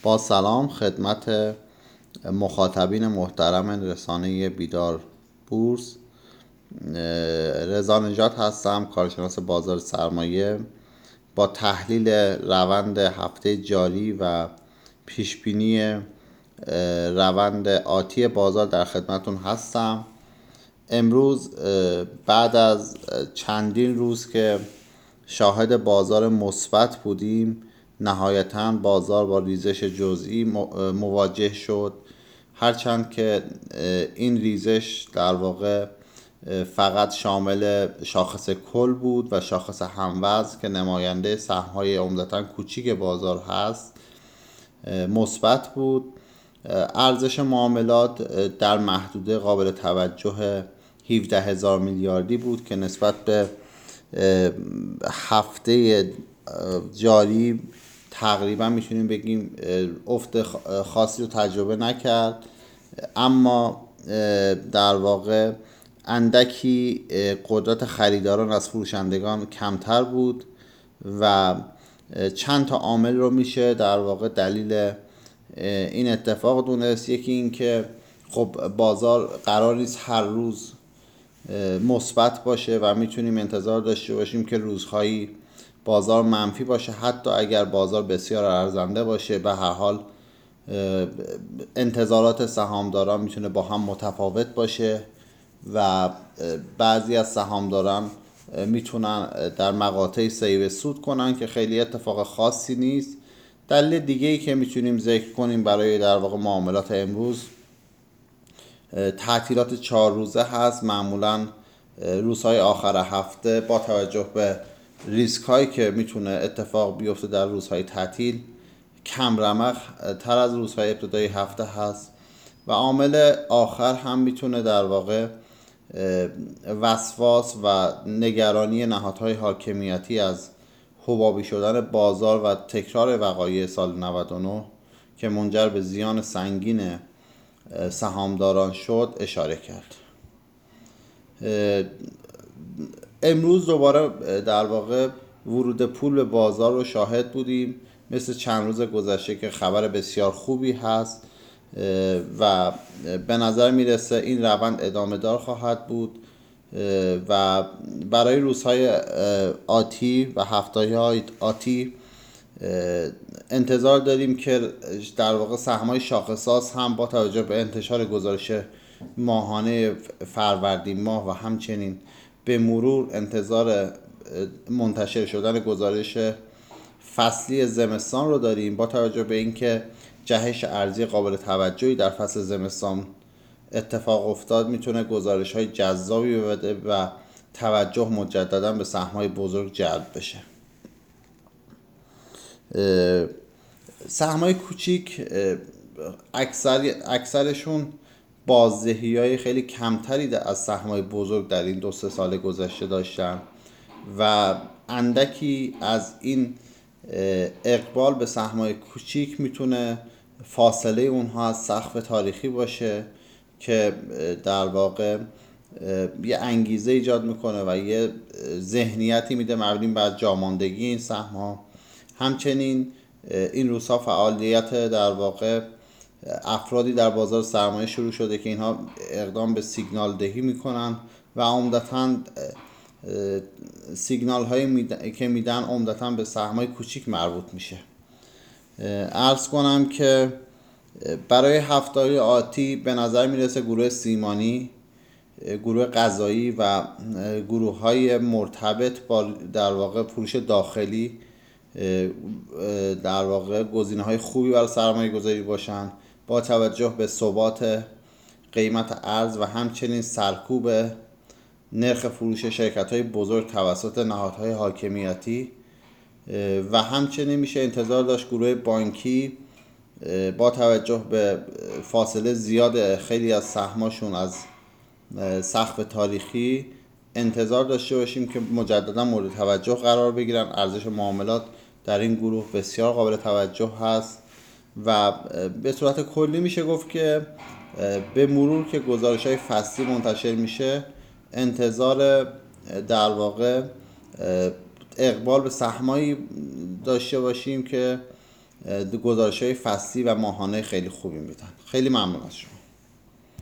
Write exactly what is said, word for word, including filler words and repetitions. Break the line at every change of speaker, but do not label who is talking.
با سلام خدمت مخاطبین محترم رسانه بیدار بورس. رضا نژاد هستم، کارشناس بازار سرمایه. با تحلیل روند هفته جاری و پیشبینی روند آتی بازار در خدمتون هستم. امروز بعد از چندین روز که شاهد بازار مثبت بودیم، نهایتاً بازار با ریزش جزئی مواجه شد، هرچند که این ریزش در واقع فقط شامل شاخص کل بود و شاخص هموزن که نماینده سهم‌های عمدتاً کوچیک بازار هست مثبت بود. ارزش معاملات در محدوده قابل توجه هفده هزار میلیاردی بود که نسبت به هفته جاری تقریبا میتونیم بگیم افت خاصی رو تجربه نکرد، اما در واقع اندکی قدرت خریداران از فروشندگان کمتر بود و چند تا عامل رو میشه در واقع دلیل این اتفاق دونست. یکی این که خب بازار قرار نیست هر روز مثبت باشه و میتونیم انتظار داشته باشیم که روزهایی بازار منفی باشه، حتی اگر بازار بسیار ارزنده باشه. به هر حال انتظارات سهامداران میتونه با هم متفاوت باشه و بعضی از سهامداران میتونن در مقاطعی سیو سود کنن که خیلی اتفاق خاصی نیست. دلیل دیگه ای که میتونیم ذکر کنیم برای در واقع معاملات امروز تعطیلات چهار روزه هست. معمولا روزهای آخر هفته با توجه به ریسک هایی که میتونه اتفاق بیفته در روزهای تعطیل کم رمق تر از روزهای ابتدایی هفته هست. و عامل آخر هم میتونه در واقع وسواس و نگرانی نهادهای حاکمیتی از حبابی شدن بازار و تکرار وقایع سال نود و نه که منجر به زیان سنگین سهامداران شد اشاره کرد. امروز دوباره در واقع ورود پول به بازار رو شاهد بودیم، مثل چند روز گذشته که خبر بسیار خوبی هست و به نظر میرسه این روند ادامه دار خواهد بود و برای روزهای آتی و هفته‌های آتی انتظار داریم که در واقع سهم‌های شاخص‌ساز هم با توجه به انتشار گزارش ماهانه فروردین ماه و همچنین به مرور انتظار منتشر شدن گزارش فصلی زمستان رو داریم. با توجه به اینکه جهش ارزی قابل توجهی در فصل زمستان اتفاق افتاد، میتونه گزارش‌های جذابی بده و توجه مجددا به سهم‌های بزرگ جلب بشه. سهم‌های کوچیک اکثر اکثرشون بازدهی‌های خیلی کمتری از سهم‌های بزرگ در این دو سه سال گذشته داشتن و اندکی از این اقبال به سهم‌های کوچیک میتونه فاصله اونها از سقف تاریخی باشه که در واقع یه انگیزه ایجاد میکنه و یه ذهنیتی میده مبنی بر جاماندگی این سهم‌ها. همچنین این روزها فعالیت در واقع افرادی در بازار سرمایه شروع شده که اینها اقدام به سیگنال دهی میکنن و عمدتاً سیگنال هایی میدن که میدن عمدتاً به سهم‌های کوچیک مربوط میشه. عرض کنم که برای هفته‌های آتی به نظر میرسه گروه سیمانی، گروه غذایی و گروه های مرتبط با در واقع فروش داخلی در واقع گزینه های خوبی برای سرمایه گذاری باشن، با توجه به ثبات قیمت ارز و همچنین سرکوب نرخ فروش شرکت های بزرگ توسط نهادهای حاکمیتی. و همچنین میشه انتظار داشت گروه بانکی با توجه به فاصله زیاد خیلی از سهماشون از سقف تاریخی انتظار داشته باشیم که مجددا مورد توجه قرار بگیرن. ارزش معاملات در این گروه بسیار قابل توجه هست و به صورت کلی میشه گفت که به مرور که گزارش های فصلی منتشر میشه انتظار در واقع اقبال به سهمایی داشته باشیم که گزارش های فصلی و ماهانه خیلی خوبی میدن. خیلی ممنون از شما.